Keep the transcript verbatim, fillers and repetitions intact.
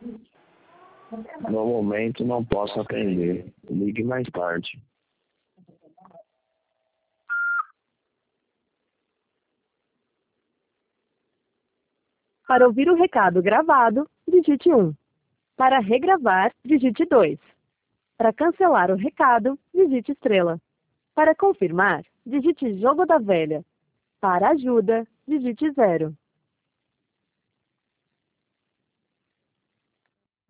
No momento não posso atender. Ligue mais tarde. Para ouvir o recado gravado, digite um. Para regravar, digite dois. Para cancelar o recado, digite estrela. Para confirmar, digite jogo da velha. Para ajuda, digite zero.